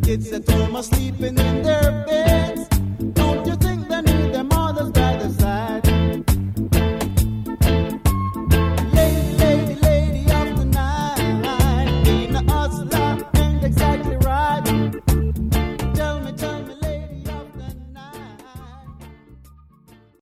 kids at home are sleeping in their bed.